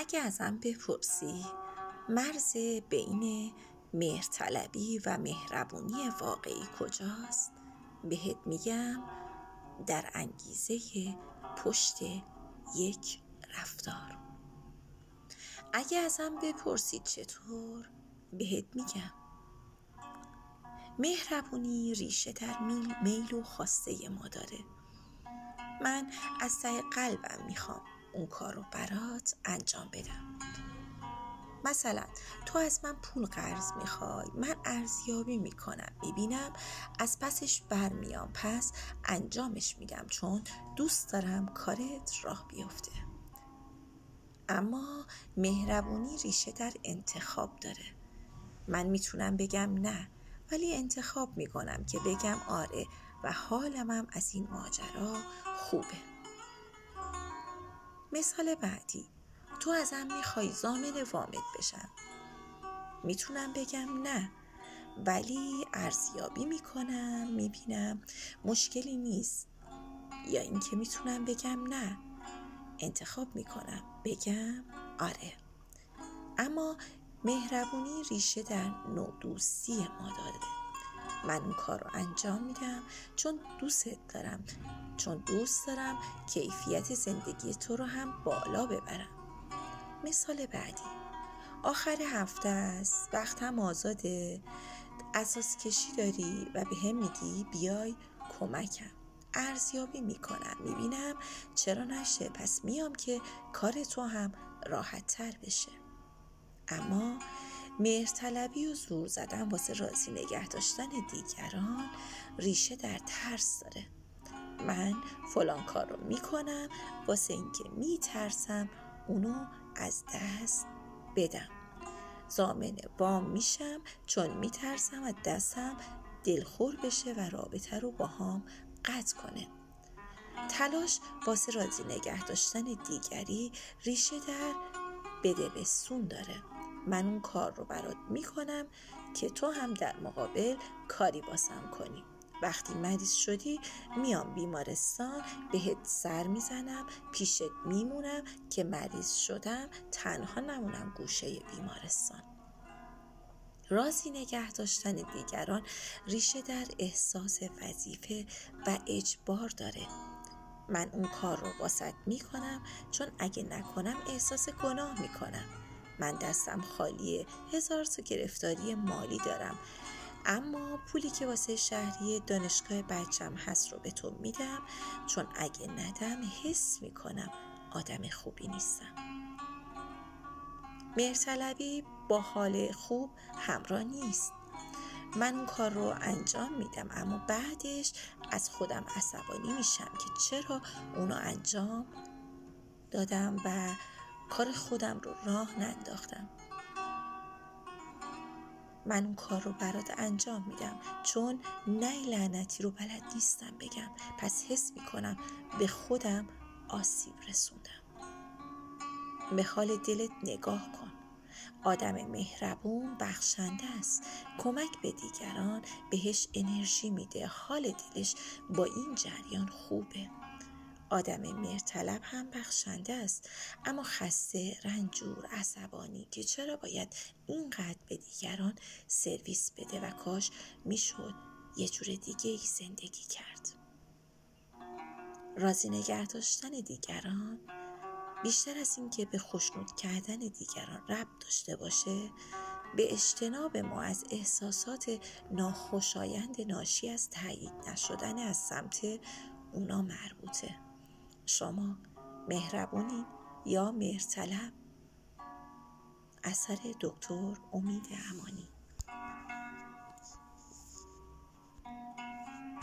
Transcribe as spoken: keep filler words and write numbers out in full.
اگه ازم بپرسی مرز بین مهرطلبی و مهربونی واقعی کجاست؟ بهت میگم در انگیزه پشت یک رفتار. اگه ازم بپرسی چطور؟ بهت میگم مهربونی ریشه در میل, میل و خواسته ما داره. من از ته قلبم میخوام اون کار رو برات انجام بدم. مثلا تو از من پول قرض میخوای، من ارزیابی میکنم، میبینم از پسش برمیام، پس انجامش میدم چون دوست دارم کارت راه بیفته. اما مهربونی ریشه در انتخاب داره. من میتونم بگم نه، ولی انتخاب میکنم که بگم آره و حالمم از این ماجرا خوبه. مثال بعدی، تو ازم میخوای ضامن وامت بشم. میتونم بگم نه، ولی ارزیابی میکنم، میبینم مشکلی نیست. یا اینکه میتونم بگم نه، انتخاب میکنم بگم آره. اما مهربونی ریشه در نوع دوستی ما داره. من اون کار رو انجام میدم چون دوستت دارم، چون دوست دارم کیفیت زندگی تو رو هم بالا ببرم. مثال بعدی، آخر هفته است، وقتم آزاده، اساس کشی داری و به هم میگی بیای کمکم. ارزیابی میکنم، میبینم چرا نشه، پس میام که کار تو هم راحت تر بشه. اما مهرطلبی و زور زدن واسه راضی نگه داشتن دیگران ریشه در ترس داره. من فلان کار رو میکنم واسه اینکه میترسم اونو از دست بدم. ضامن وام میشم چون میترسم از دستم دلخور بشه و رابطه رو با هم قطع کنه. تلاش واسه راضی نگه داشتن دیگری ریشه در بده بستون داره. من اون کار رو برات میکنم که تو هم در مقابل کاری واسم کنی. وقتی مریض شدی میام بیمارستان، بهت سر میزنم، پیشت میمونم که مریض شدم تنها نمونم گوشه بیمارستان. راضی نگه داشتن دیگران ریشه در احساس وظیفه و اجبار داره. من اون کار رو واسط میکنم چون اگه نکنم احساس گناه میکنم. من دستم خالیه، هزار تا گرفتاری مالی دارم، اما پولی که واسه شهریه دانشگاه بچم هست رو به تو میدم چون اگه ندم حس میکنم آدم خوبی نیستم. مهرطلبی با حال خوب همراه نیست. من اون کار رو انجام میدم اما بعدش از خودم عصبانی میشم که چرا اونو انجام دادم و کار خودم رو راه ننداختم. من اون کار رو برات انجام میدم چون نه لعنتی رو بلد نیستم بگم، پس حس میکنم به خودم آسیب رسوندم. به حال دلت نگاه کن. آدم مهربون بخشنده است. کمک به دیگران بهش انرژی میده، حال دلش با این جریان خوبه. آدم مهرطلب هم بخشنده است، اما خسته، رنجور، عصبانی که چرا باید اینقدر به دیگران سرویس بده و کاش میشد یه جور دیگه ای زندگی کرد. راضی نگه داشتن دیگران بیشتر از این که به خوشنود کردن دیگران ربط داشته باشه، به اجتناب ما از احساسات ناخوشایند ناشی از تایید نشدن از سمت اونا مربوطه. شما مهربونین یا مهرطلب؟ اثر دکتر امید امانی.